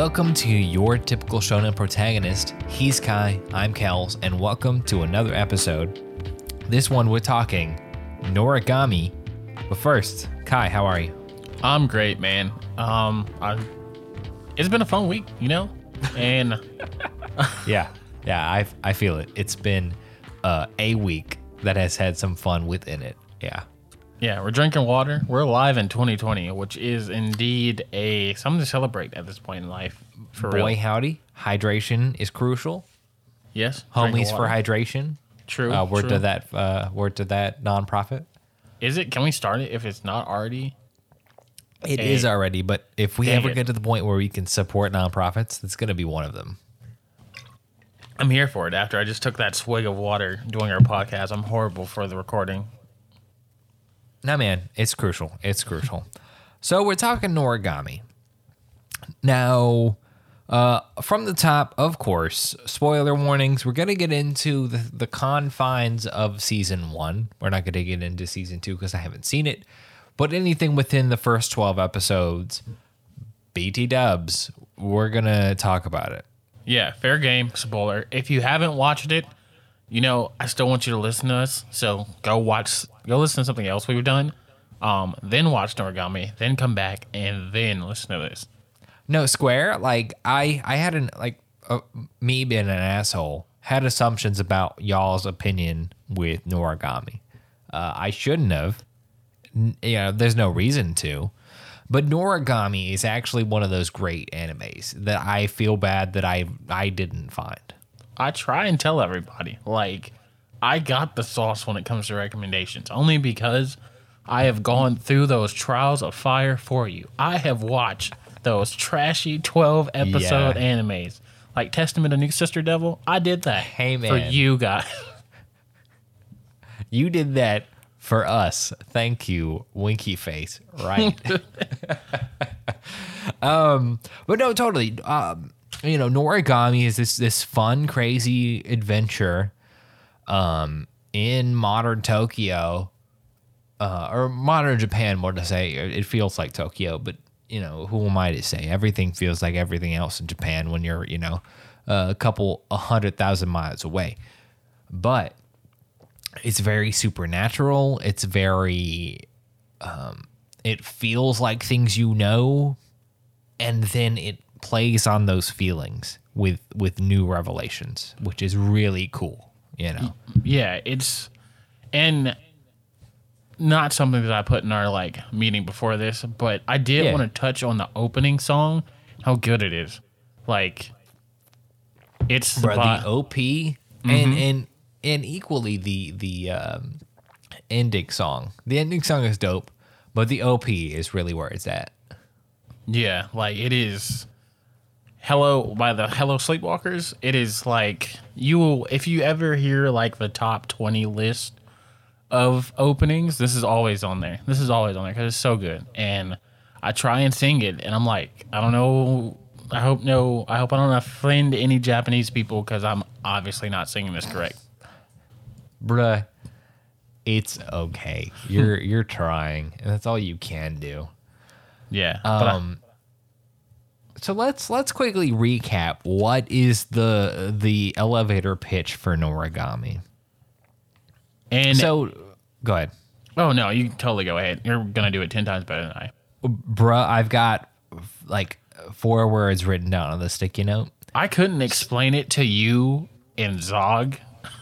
Welcome to your typical shonen protagonist. He's Kai, I'm Kels, and welcome to another episode. This one we're talking Noragami. But first, Kai, how are you? I'm great, man. It's been a fun week, and Yeah, I feel it. It's been a week that has had some fun within it. yeah, we're drinking water. We're alive in 2020, which is indeed something to celebrate at this point in life. For Boy, real. howdy. Hydration is crucial. Yes, Homies drinking for water. hydration. True. Word true. to that nonprofit. Is it? Can we start it if it's not already? It is already, but if we Dang ever it. get to the point where we can support nonprofits, that's going to be one of them. I'm here for it. After I just took that swig of water doing our podcast, I'm horrible for the recording. No, man, it's crucial. It's crucial. So we're talking Noragami. Now, from the top, of course, spoiler warnings. We're going to get into the confines of season 1. We're not going to get into season 2 because I haven't seen it. But anything within the first 12 episodes, BT dubs, we're going to talk about it. Yeah, fair game, spoiler. If you haven't watched it, I still want you to listen to us. So go listen to something else we've done. Then watch Noragami, then come back, and then listen to this. No, Square, I had me being an asshole, had assumptions about y'all's opinion with Noragami. I shouldn't have. There's no reason to. But Noragami is actually one of those great animes that I feel bad that I didn't find. I try and tell everybody, I got the sauce when it comes to recommendations, only because I have gone through those trials of fire for you. I have watched those trashy 12-episode animes, like Testament of New Sister Devil. I did that Hey, man. for you guys. You did that for us. Thank you, Winky Face. Right. But no, totally. Noragami is this fun, crazy adventure in modern Tokyo, or modern Japan, more to say. It feels like Tokyo, but who am I to say? Everything feels like everything else in Japan when you're a couple 100,000 miles away. But it's very supernatural. It's very it feels like things and then it plays on those feelings with new revelations, which is really cool, Yeah, and not something that I put in our meeting before this, but I did want to touch on the opening song, how good it is. It's Bro, the OP and equally the ending song. The ending song is dope, but the OP is really where it's at. Yeah, it is Hello by the Hello Sleepwalkers. It is if you ever hear the top 20 list of openings, this is always on there. This is always on there because it's so good. And I try and sing it, and I'm I don't know. I hope I don't offend any Japanese people because I'm obviously not singing this correct. Bruh, it's okay. You're trying, and that's all you can do. Yeah. So let's quickly recap what is the elevator pitch for Noragami. And So go ahead. oh no, you can totally go ahead. You're gonna do it 10 times better than I. Bruh, I've got 4 words written down on the sticky note. I couldn't explain it to you in Zog.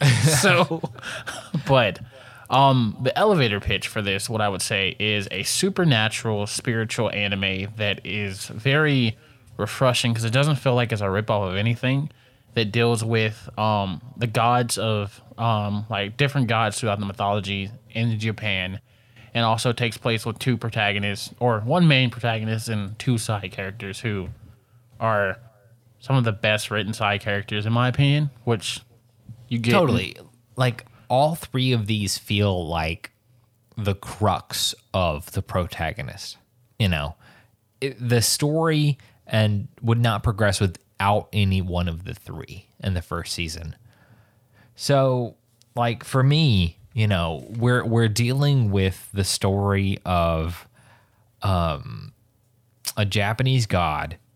But the elevator pitch for this, what I would say, is a supernatural, spiritual anime that is very refreshing because it doesn't feel like it's a ripoff of anything. That deals with the gods of different gods throughout the mythology in Japan, and also takes place with 2 protagonists, or 1 main protagonist and 2 side characters who are some of the best written side characters in my opinion, which you get Totally. All 3 of these feel like the crux of the protagonist. The story and would not progress without any one of the 3 in the first season. So, for me, we're dealing with the story of a Japanese god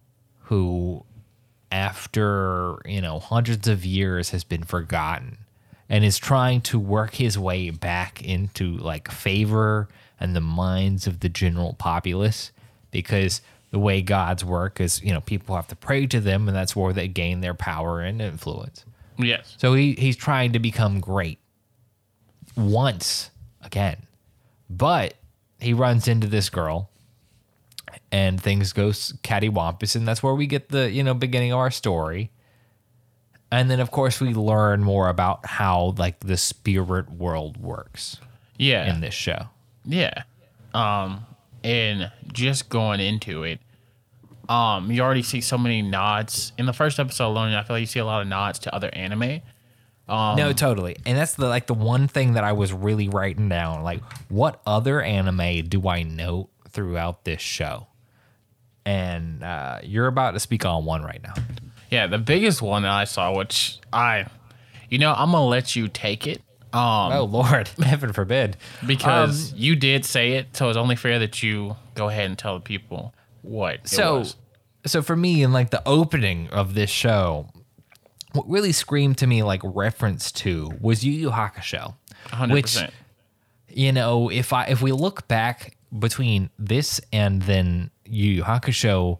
who, after, hundreds of years, has been forgotten and is trying to work his way back into like favor and the minds of the general populace, because the way gods work is, people have to pray to them, and that's where they gain their power and influence. Yes. So he's trying to become great once again. But he runs into this girl and things go cattywampus, and that's where we get the, beginning of our story. And then, of course, we learn more about how, like, the spirit world works in this show. Yeah. And just going into it, you already see so many nods. In the first episode alone, I feel like you see a lot of nods to other anime. No, totally. And that's the one thing that I was really writing down. Like, what other anime do I know throughout this show? And you're about to speak on one right now. Yeah, the biggest one that I saw, which I'm going to let you take it. Oh, Lord, heaven forbid. Because you did say it, so it's only fair that you go ahead and tell the people what it was. So for me, in like the opening of this show, what really screamed to me like reference to was Yu Yu Hakusho. 100%. Which, if we look back between this and then Yu Yu Hakusho,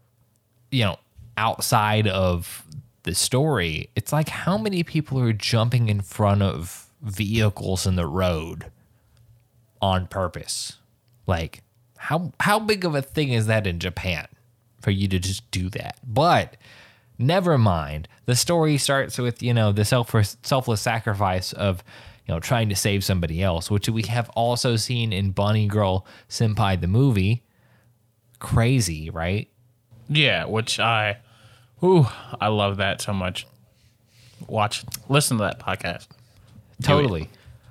outside of the story, it's like how many people are jumping in front of vehicles in the road on purpose? Like, how big of a thing is that in Japan for you to just do that? But never mind. The story starts with, the selfless sacrifice of, trying to save somebody else, which we have also seen in Bunny Girl Senpai the movie. Crazy, right? Yeah, which I love that so much. Listen to that podcast. Totally.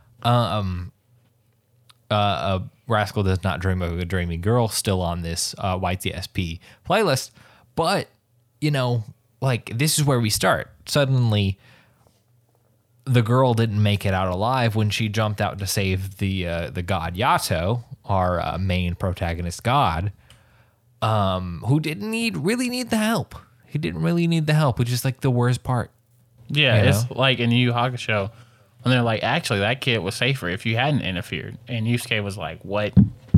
Rascal Does Not Dream of a Dreamy Girl still on this YTSP playlist. But, this is where we start. Suddenly, the girl didn't make it out alive when she jumped out to save the god Yato, our main protagonist god, who didn't really need the help. He didn't really need the help, which is like the worst part. Yeah, it's like in Yu Yu Hakusho. And they're like, actually, that kid was safer if you hadn't interfered. And Yusuke was like, what?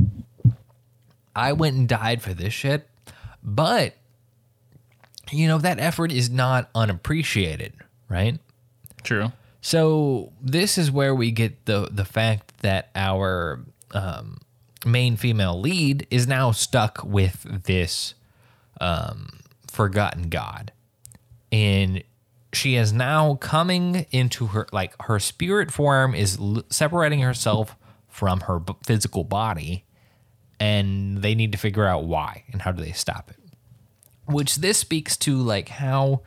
I went and died for this shit. But, that effort is not unappreciated, right? True. So this is where we get the fact that our main female lead is now stuck with this forgotten god. And she is now coming into her spirit form is separating herself from her physical body, and they need to figure out why and how do they stop it. Which this speaks to like how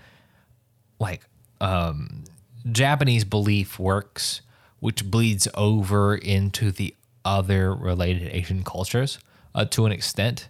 Japanese belief works, which bleeds over into the other related Asian cultures to an extent.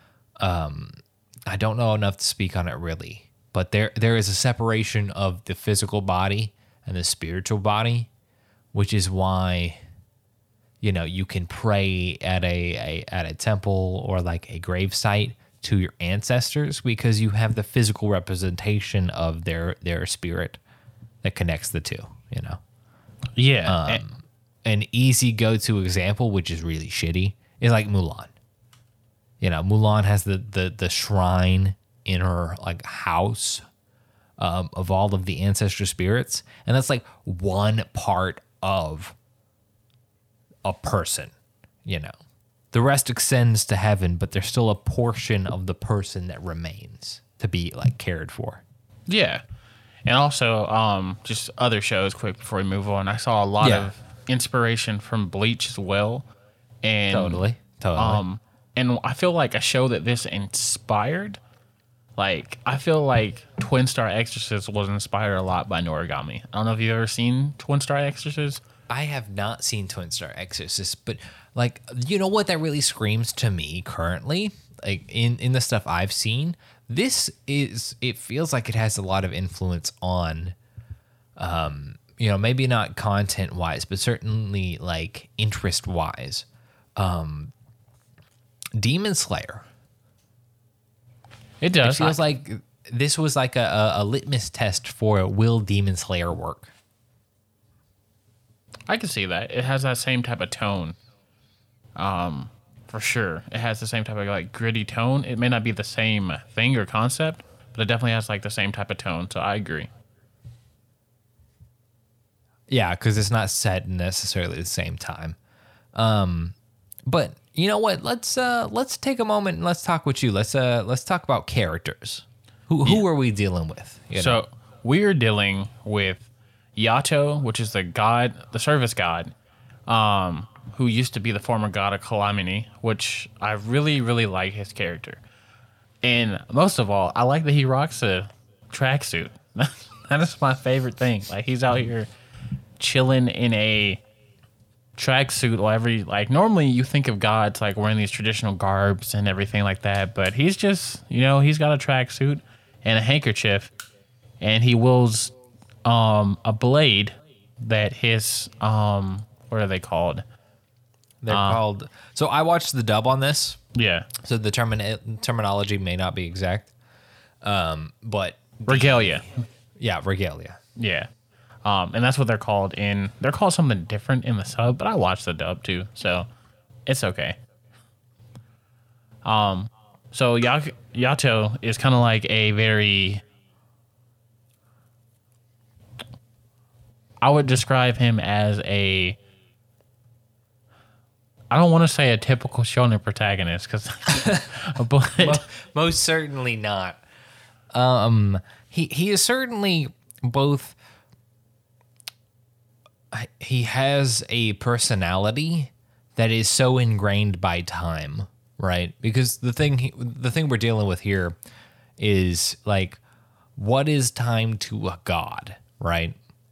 I don't know enough to speak on it really. But there is a separation of the physical body and the spiritual body, which is why, you can pray at a temple or like a grave site to your ancestors because you have the physical representation of their spirit that connects the two, Yeah. An easy go-to example, which is really shitty, is like Mulan. Mulan has the shrine in her like house of all of the ancestor spirits, and that's like one part of a person. The rest extends to heaven, but there's still a portion of the person that remains to be like cared for. Yeah. And also just other shows quick before we move on, I saw a lot of inspiration from Bleach as well. And totally and I feel like a show that this inspired, like, I feel like Twin Star Exorcist was inspired a lot by Noragami. I don't know if you've ever seen Twin Star Exorcist. I have not seen Twin Star Exorcist, but like, what that really screams to me currently, like in the stuff I've seen, it feels like it has a lot of influence on, maybe not content wise, but certainly like interest wise, Demon Slayer. It It does. feels like this was like a litmus test for will Demon Slayer work. I can see that. It has that same type of tone. For sure. It has the same type of like gritty tone. It may not be the same thing or concept, but it definitely has like the same type of tone. So I agree. Yeah, because it's not set in necessarily the same time. But you know what? Let's take a moment and let's talk with you. Let's talk about characters. Who are we dealing with? You know? So we're dealing with Yato, which is the god, the service god, who used to be the former god of Calamity, which I really, really like his character. And most of all, I like that he rocks a tracksuit. That is my favorite thing. Like, he's out here chilling in a tracksuit while normally you think of gods like wearing these traditional garbs and everything like that, but he's just, he's got a tracksuit and a handkerchief, and he wields a blade that his what are they called? They're called. So I watched the dub on this. Yeah, So the terminology may not be exact, but regalia. yeah, regalia. Yeah, and that's what they're called they're called something different in the sub, but I watched the dub too, so it's okay. So Yato is kind of like a very, I would describe him as I don't want to say a typical shonen protagonist, because, but Most certainly not. He is certainly both. He has a personality that is so ingrained by time, right? Because the thing we're dealing with here is like, what is time to a god, right?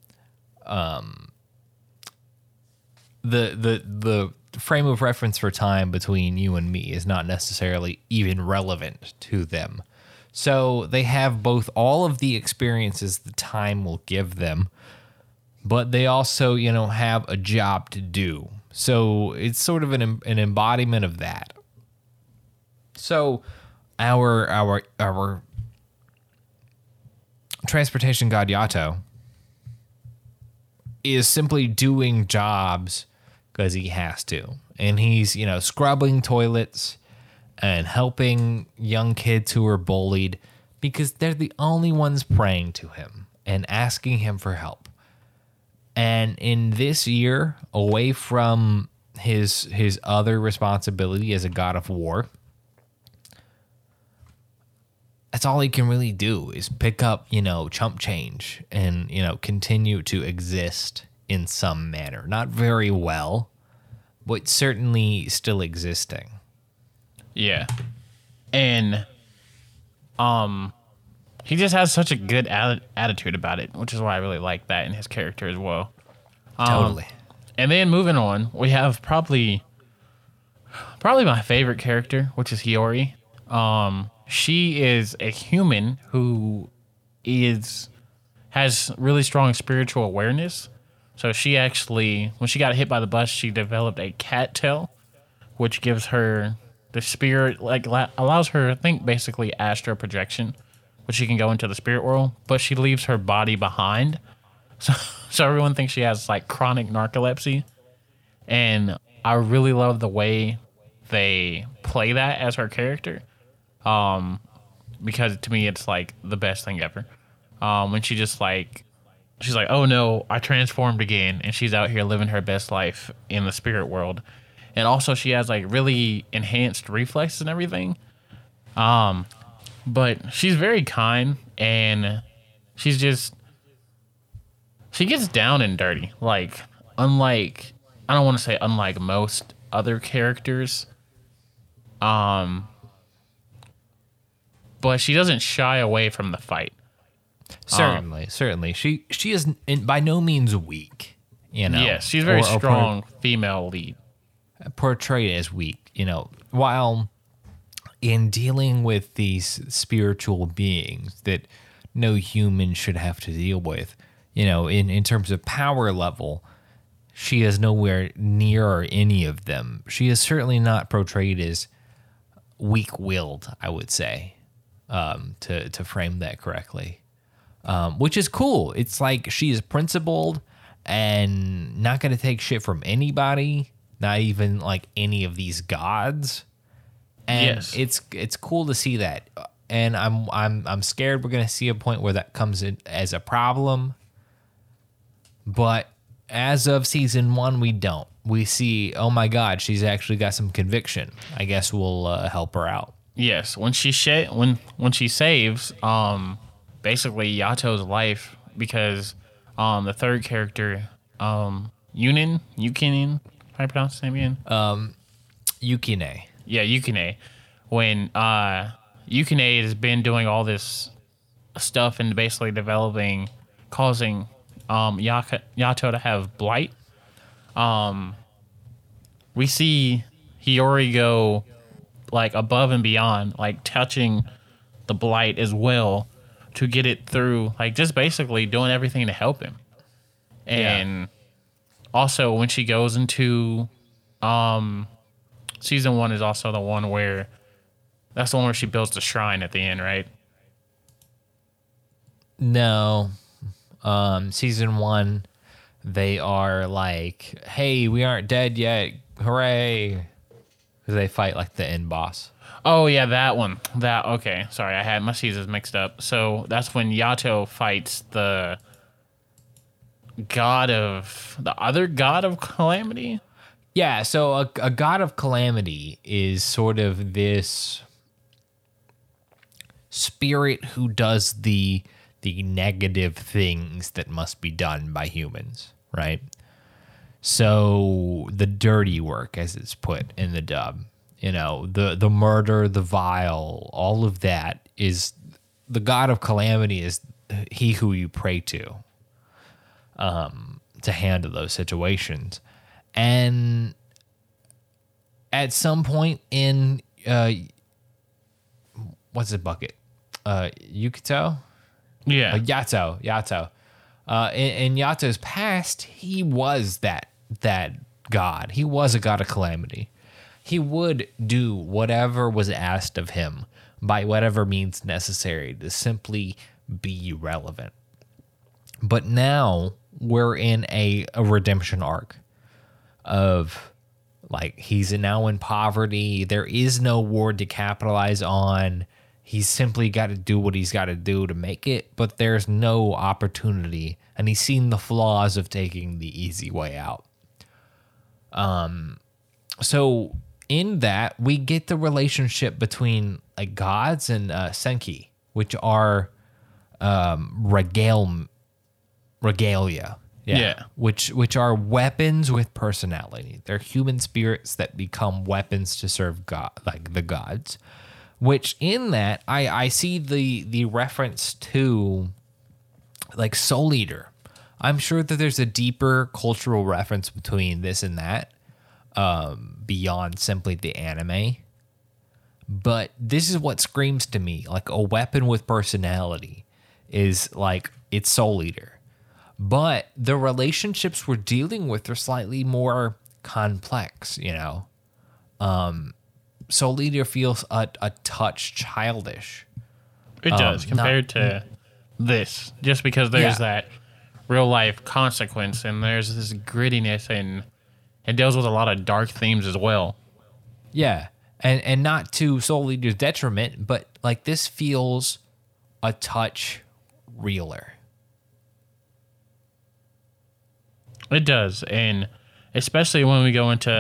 The frame of reference for time between you and me is not necessarily even relevant to them. So they have both all of the experiences the time will give them, but they also, have a job to do. So it's sort of an embodiment of that. So our transportation god Yato is simply doing jobs because he has to. And he's, scrubbing toilets and helping young kids who are bullied because they're the only ones praying to him and asking him for help. And in this year, away from his other responsibility as a god of war, that's all he can really do is pick up, chump change and, continue to exist in some manner. Not very well, but certainly still existing. yeah, and he just has such a good attitude about it, which is why I really like that in his character as well. Totally. And then moving on, we have probably my favorite character, which is Hiyori. She is a human who has really strong spiritual awareness. So she actually, when she got hit by the bus, she developed a cat tail, which gives her the spirit, allows her to think basically astral projection, which she can go into the spirit world, but she leaves her body behind. So everyone thinks she has chronic narcolepsy. And I really love the way they play that as her character. Because to me, it's the best thing ever. When she just she's like, oh no, I transformed again. And she's out here living her best life in the spirit world. And also she has really enhanced reflexes and everything. But she's very kind, and she gets down and dirty. Unlike, I don't want to say unlike most other characters. But she doesn't shy away from the fight. Certainly. She is by no means weak, Yes, she's a very strong female lead. Portrayed as weak, while in dealing with these spiritual beings that no human should have to deal with, in terms of power level, she is nowhere near any of them. She is certainly not portrayed as weak-willed, I would say. to frame that correctly, which is cool. It's like she is principled and not going to take shit from anybody, not even like any of these gods. And Yes. it's cool to see that. And I'm scared we're going to see a point where that comes in as a problem. But as of season 1, we don't. We see, oh my God, she's actually got some conviction. I guess we'll help her out. Yes, when she when she saves basically Yato's life, because the third character Yukinin, how I pronounce his name again? Yukine. Yeah, Yukine. When Yukine has been doing all this stuff and basically developing, causing Yato to have blight. We see Hiyori go like above and beyond, like touching the blight as well to get it through, like just basically doing everything to help him. And also when she goes into season 1 is also the one where that's the one where she builds the shrine at the end, right? No. Season 1, they are like, hey, we aren't dead yet. Hooray. Because they fight like the end boss. Oh yeah, that one. Okay. Sorry, I had my seasons mixed up. So that's when Yato fights the other god of calamity. Yeah, so a god of calamity is sort of this spirit who does the negative things that must be done by humans, right? So the dirty work, as it's put in the dub, the murder, the vile, all of that is the god of calamity is he who you pray to handle those situations. And at some point in what's the bucket? Yukito? Yeah. Yato. In Yato's past, he was that god. He was a god of calamity. He would do whatever was asked of him by whatever means necessary to simply be relevant. But now we're in a redemption arc of like he's now in poverty. There is no ward to capitalize on. He's simply got to do what he's got to do to make it, but there's no opportunity, and he's seen the flaws of taking the easy way out. So in that, we get the relationship between like gods and Senki, which are regalia. Yeah. Which are weapons with personality. They're human spirits that become weapons to serve God, like the gods. Which in that I see the reference to like Soul Eater. I'm sure that there's a deeper cultural reference between this and that, beyond simply the anime. But this is what screams to me like a weapon with personality is like it's Soul Eater. But the relationships we're dealing with are slightly more complex, Soul Eater feels a touch childish. It does compared to this, just because there's that real life consequence and there's this grittiness and it deals with a lot of dark themes as well. Yeah, and not to Soul Eater's detriment, but like this feels a touch realer. It does, and especially when we go into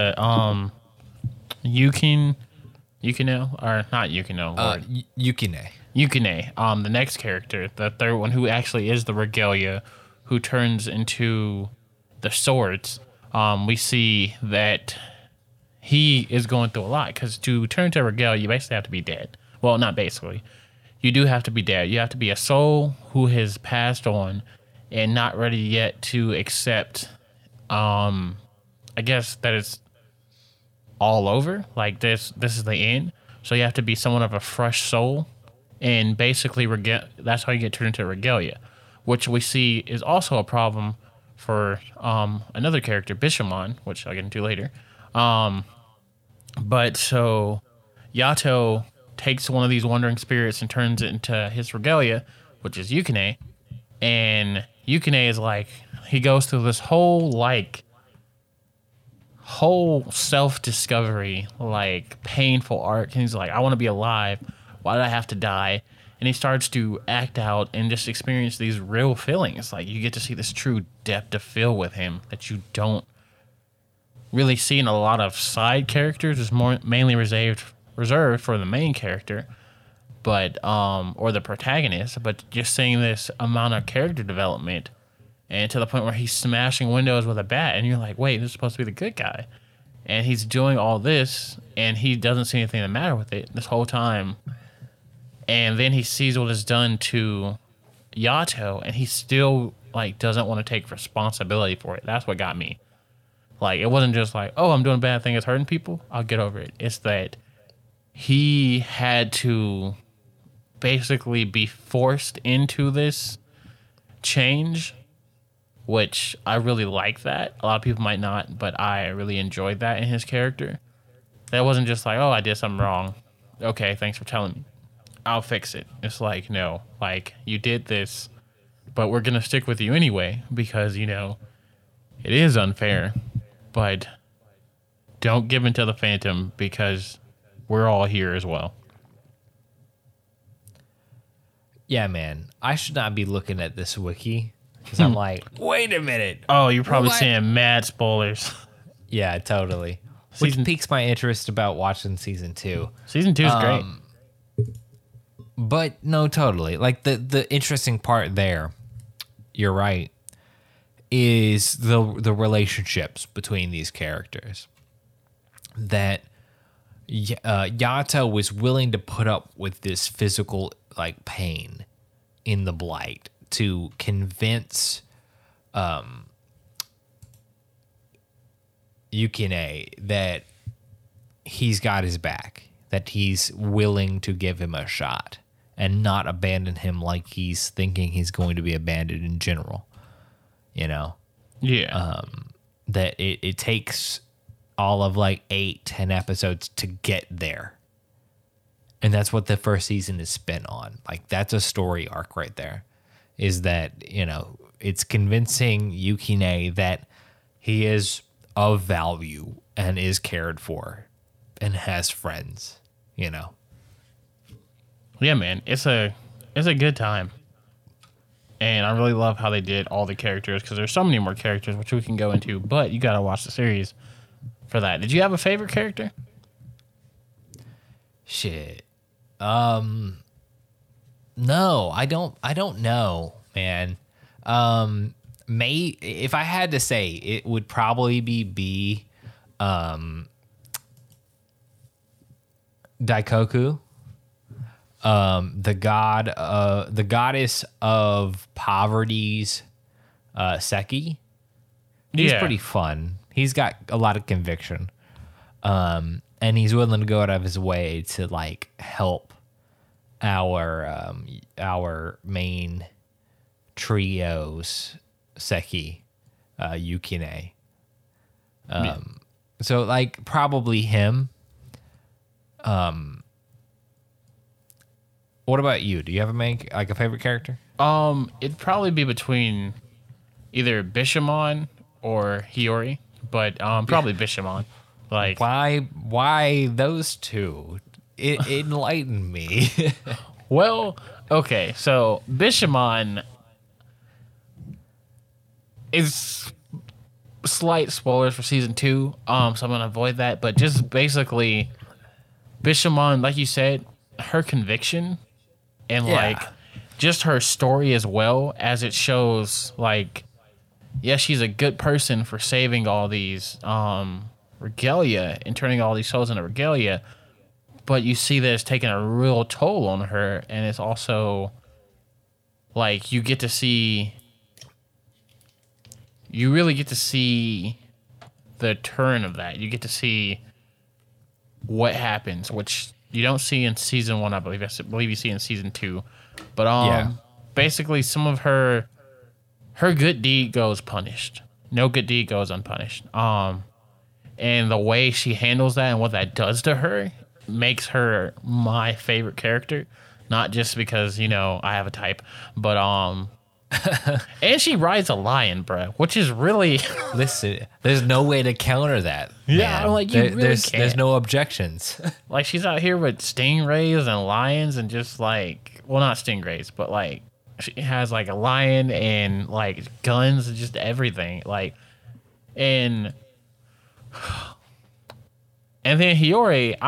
Yukino, or not Yukino, Yukine. Yukine, the next character, the third one, who actually is the regalia, who turns into the swords. We see that he is going through a lot, because to turn to a regalia, you basically have to be dead. Well, not basically. You do have to be dead. You have to be a soul who has passed on and not ready yet to accept, I guess, that it's all over. Like this is the end. So you have to be someone of a fresh soul, and basically that's how you get turned into a regalia, which we see is also a problem for another character, Bishamon, which I'll get into later. But so Yato takes one of these wandering spirits and turns it into his regalia, which is Yukine. And Yukine is like, he goes through this whole self-discovery, like painful arc. And he's like, I want to be alive. Why did I have to die? And he starts to act out and just experience these real feelings. Like, you get to see this true depth of feel with him that you don't really see in a lot of side characters. It's more mainly reserved for the main character, but or the protagonist. But just seeing this amount of character development, and to the point where he's smashing windows with a bat, and you're like, wait, this is supposed to be the good guy, and he's doing all this, and he doesn't see anything the matter with it this whole time. And then he sees what is done to Yato, and he still like doesn't want to take responsibility for it. That's what got me. Like, it wasn't just like, oh, I'm doing a bad thing, it's hurting people, I'll get over it. It's that he had to basically be forced into this change, which I really like that. A lot of people might not, but I really enjoyed that in his character. That wasn't just like, oh, I did something wrong. Okay, thanks for telling me. I'll fix it. It's like, no, like, you did this, but we're going to stick with you anyway because, you know, it is unfair, but don't give in to the Phantom because we're all here as well. Yeah, man. I should not be looking at this wiki because I'm like, wait a minute. Oh, you're probably What? seeing mad spoilers. Yeah, totally. Which piques my interest about watching season 2. Season 2 is great. But no, totally. Like the interesting part there, you're right, is the relationships between these characters. That Yato was willing to put up with this physical like pain in the blight to convince Yukine that he's got his back, that he's willing to give him a shot and not abandon him like he's thinking he's going to be abandoned in general. You know? Yeah. That it takes all of like 8-10 episodes to get there. And that's what the first season is spent on. Like, that's a story arc right there. Is that, you know, it's convincing Yukine that he is of value and is cared for and has friends, you know. Yeah, man, it's a good time, and I really love how they did all the characters because there's so many more characters which we can go into. But you gotta watch the series for that. Did you have a favorite character? Shit. No, I don't know, man. If I had to say, it would probably be Daikoku. The goddess of poverty's Seki. He's pretty fun. He's got a lot of conviction. And he's willing to go out of his way to like help our main trio's Seki, Yukine. So like probably him. What about you? Do you have a favorite character? It'd probably be between either Bishamon or Hiyori, but probably Bishamon. Like, why those two? It enlightened me. well, okay, so Bishamon is slight spoilers for season 2, so I'm gonna avoid that. But just basically, Bishamon, like you said, her conviction and like just her story as well, as it shows, like, yeah, she's a good person for saving all these regalia and turning all these souls into regalia, but you see that it's taking a real toll on her, and it's also like you really get to see the turn of that. You get to see what happens, which you don't see in season 1, I believe. I believe you see in season 2. But basically some of her good deed goes punished. No good deed goes unpunished. And the way she handles that and what that does to her makes her my favorite character. Not just because, I have a type, but and she rides a lion, bro, which is really Listen, there's no way to counter that. Yeah, man. I'm like, you really there's can't. no objections. like she's out here with stingrays and lions and just like, well, not stingrays, but like she has like a lion and like guns and just everything. Like, and then Hiyori,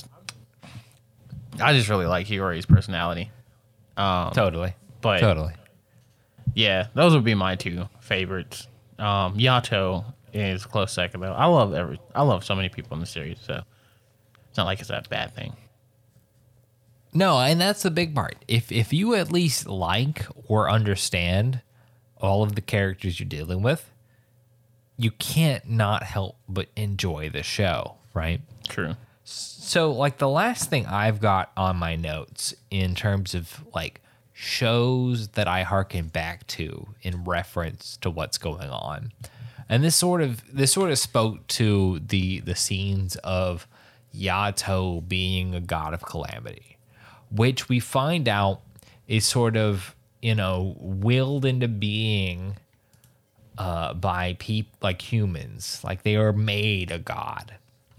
I just really like Hiyori's personality. Totally. But Totally. yeah, those would be my two favorites. Yato is a close second though. I love so many people in the series, so it's not like it's that bad thing. No, and that's the big part. If you at least like or understand all of the characters you're dealing with, you can't not help but enjoy the show, right? True. So, like, the last thing I've got on my notes in terms of like shows that I harken back to in reference to what's going on, and this sort of spoke to the scenes of Yato being a god of calamity, which we find out is sort of willed into being by people like humans, like they are made a god.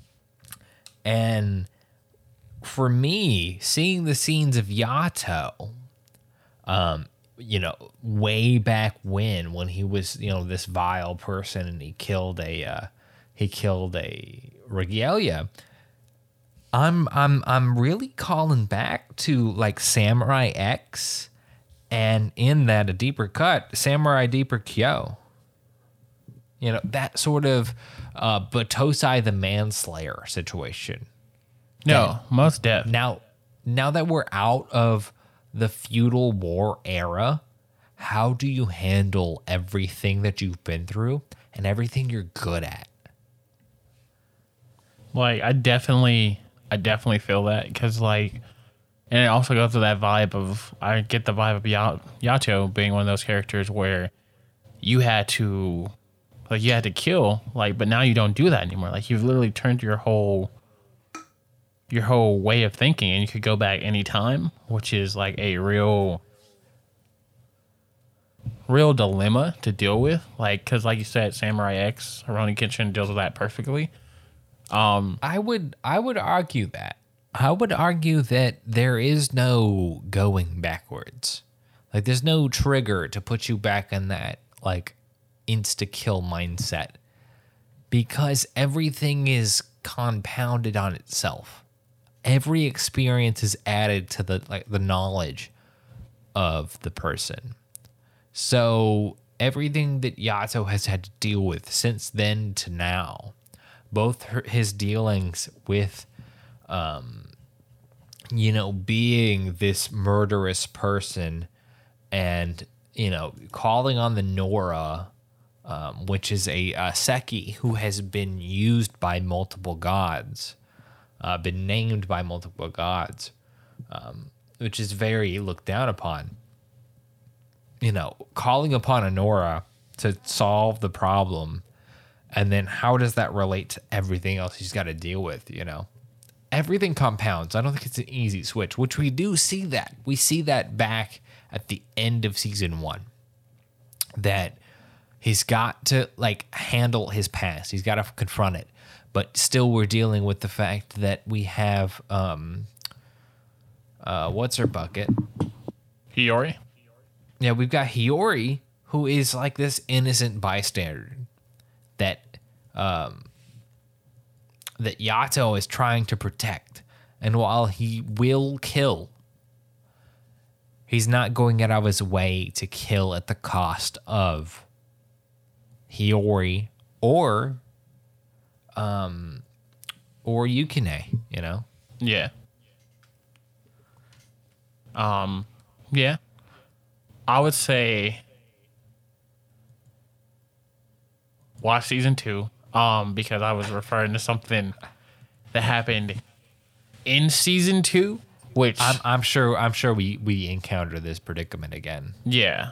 And for me, seeing the scenes of Yato, way back when he was, this vile person and he killed a Regalia, I'm really calling back to like Samurai X, and in that a deeper cut, Samurai Deeper Kyo. That sort of Batosai the Manslayer situation. No, most def. Now that we're out of the feudal war era, how do you handle everything that you've been through and everything you're good at? Like, I definitely feel that because, like, and it also goes to that vibe of, I get the vibe of Yato being one of those characters where you had to kill, like, but now you don't do that anymore. Like, you've literally turned your whole way of thinking, and you could go back anytime, which is like a real dilemma to deal with. Like, because like you said, Samurai X, Rurouni Kenshin deals with that perfectly. I would argue that. I would argue that there is no going backwards. Like, there's no trigger to put you back in that, like, insta-kill mindset, because everything is compounded on itself. Every experience is added to the knowledge of the person. So everything that Yato has had to deal with since then to now, both his dealings with being this murderous person and calling on the Nora, which is a Seki who has been used by multiple gods, been named by multiple gods, which is very looked down upon. Calling upon a Nora to solve the problem, and then how does that relate to everything else he's got to deal with? Everything compounds. I don't think it's an easy switch, which we do see that. We see that back at the end of season 1, that he's got to handle his past. He's got to confront it. But still we're dealing with the fact that we have, what's her bucket? Hiyori? Yeah, we've got Hiyori, who is like this innocent bystander that that Yato is trying to protect. And while he will kill, he's not going out of his way to kill at the cost of Hiyori or Yukine, Yeah. Yeah. I would say watch season 2, because I was referring to something that happened in season 2, which I'm sure we encounter this predicament again. yeah.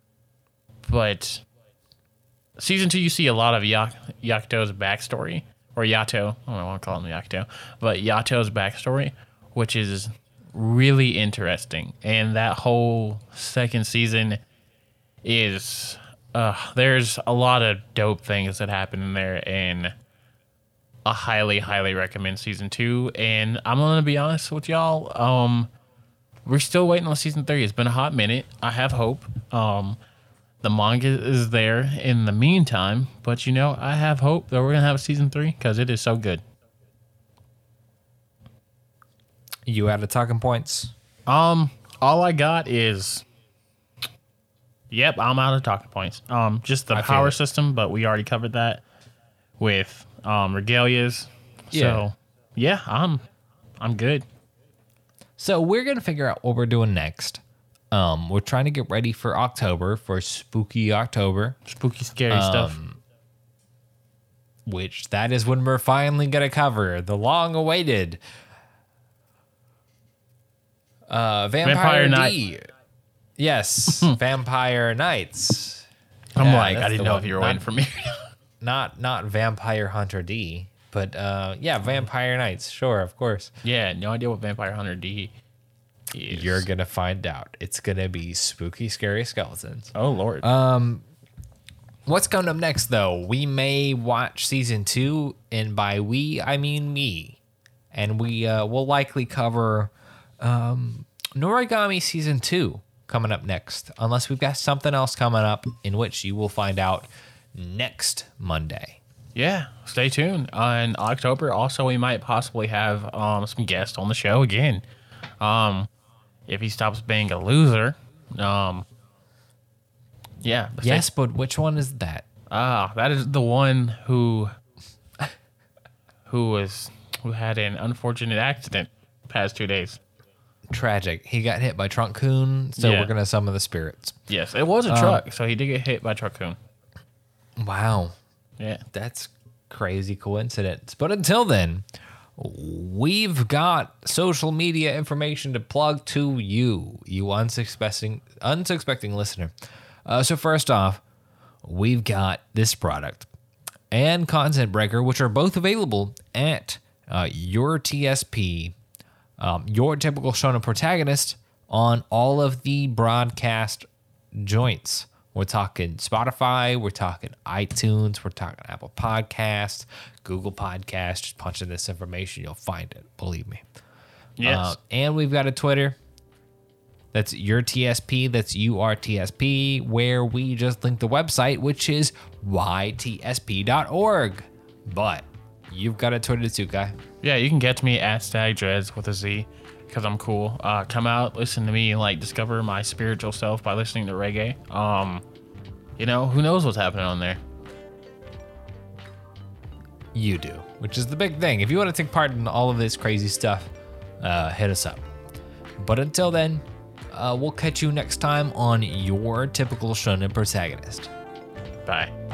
But season 2, you see a lot of Yakuto's backstory, or Yato. I don't want to call him Yato, but Yato's backstory, which is really interesting. And that whole second season is there's a lot of dope things that happen in there, and I highly recommend season 2. And I'm gonna be honest with y'all, we're still waiting on season 3. It's been a hot minute. I have hope. The manga is there in the meantime, but I have hope that we're gonna have a season 3 because it is so good. You out of talking points? All I got is, yep, I'm out of talking points. Just the power system, but we already covered that with regalias. Yeah. So yeah, I'm good. So we're gonna figure out what we're doing next. We're trying to get ready for October, for spooky October, Spooky, scary stuff. which that is when we're finally gonna cover the long-awaited Vampire Night. Yes, Vampire Nights. I'm Yeah, like, that's I didn't the know one. if you were waiting for me. Not Vampire Hunter D, but yeah, Vampire Nights. Sure, of course. Yeah, no idea what Vampire Hunter D is. You're gonna find out. It's gonna be spooky, scary skeletons. Oh Lord. What's coming up next, though? We may watch season 2, and by we, I mean me. And we will likely cover Noragami season 2 coming up next, unless we've got something else coming up, in which you will find out next Monday. Yeah, stay tuned. In October, also, we might possibly have some guests on the show again. If he stops being a loser. Yeah. Yes, but which one is that? That is the one who had an unfortunate accident the past 2 days. Tragic. He got hit by Trunk-kun, so Yeah. we're going to summon the spirits. Yes, it was a truck, so he did get hit by Truck-kun. Wow. Yeah. That's crazy coincidence. But until then, we've got social media information to plug to you unsuspecting listener. So first off, we've got this product and Content Breaker, which are both available at your TSP, your typical shonen protagonist, on all of the broadcast joints. We're talking Spotify, we're talking iTunes, we're talking Apple Podcasts, Google Podcasts. Just punch in this information, you'll find it. Believe me. Yes. And we've got a Twitter. That's your TSP. That's URTSP, where we just link the website, which is ytsp.org. But you've got a Twitter too, Guy. Yeah, you can get to me at StagDreads with a Z, because I'm cool. Come out, listen to me, and discover my spiritual self by listening to reggae. Who knows what's happening on there? You do, which is the big thing. If you want to take part in all of this crazy stuff, hit us up. But until then, we'll catch you next time on Your Typical Shonen Protagonist. Bye.